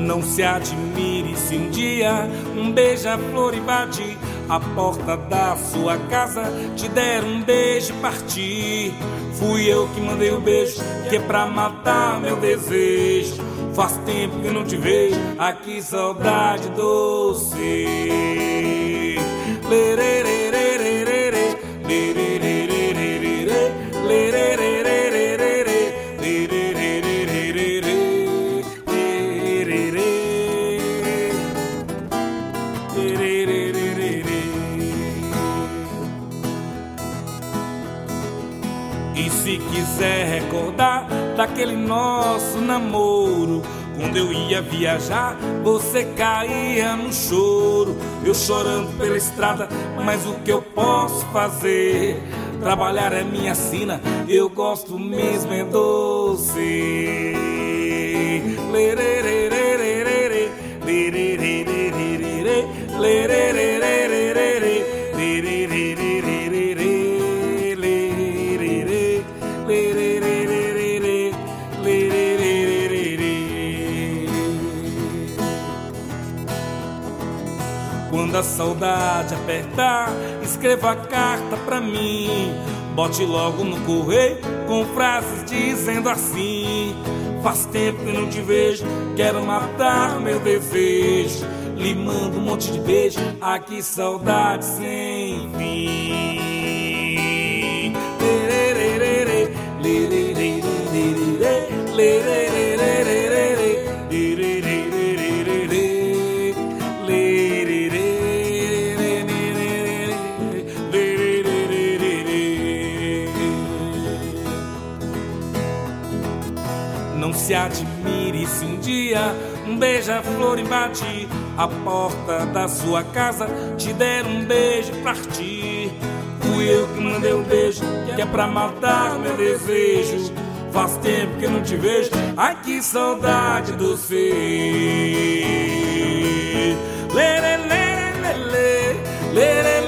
Não se admire se um dia um beija-flor invade a porta da sua casa, te der um beijo e partir. Fui eu que mandei o beijo, que é pra matar meu desejo. Faz tempo que não te vejo, aqui saudade doce. E se quiser recordar daquele nosso namoro, quando eu ia viajar, você caía no choro. Eu chorando pela estrada, mas o que eu posso fazer? Trabalhar é minha sina, eu gosto mesmo é doce. Quando a saudade apertar, escreva a carta pra mim. Bote logo no correio com frases dizendo assim: faz tempo que não te vejo, quero matar meu desejo. Lhe mando um monte de beijo, aqui saudade sem fim. Não se admire se um dia um beija-flor invadir a porta da sua casa, te der um beijo e partir. Fui eu que mandei um beijo, que é pra matar meu desejo. Faz tempo que eu não te vejo, ai que saudade do ser. Lê, lê, lê, lê, lê, lê.